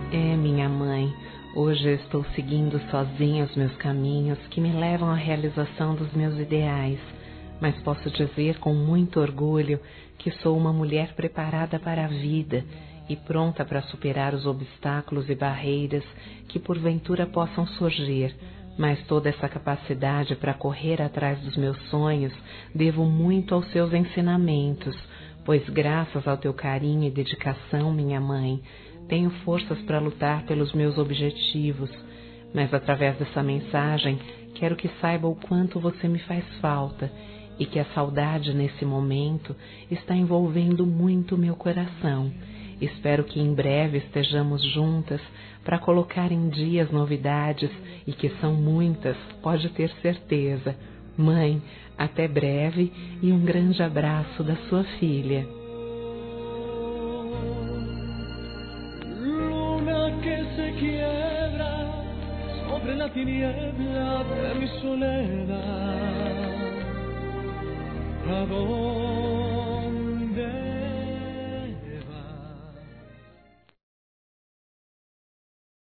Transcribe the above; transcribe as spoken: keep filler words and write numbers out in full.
É, minha mãe, hoje eu estou seguindo sozinha os meus caminhos que me levam à realização dos meus ideais, mas posso dizer com muito orgulho que sou uma mulher preparada para a vida e pronta para superar os obstáculos e barreiras que porventura possam surgir, mas toda essa capacidade para correr atrás dos meus sonhos devo muito aos seus ensinamentos, pois graças ao teu carinho e dedicação, minha mãe, tenho forças para lutar pelos meus objetivos, mas através dessa mensagem quero que saiba o quanto você me faz falta e que a saudade nesse momento está envolvendo muito meu coração. Espero que em breve estejamos juntas para colocar em dia as novidades e que são muitas, pode ter certeza. Mãe, até breve e um grande abraço da sua filha. Que se quiebra sobre la tiniebla de mi soledad. ¿A dónde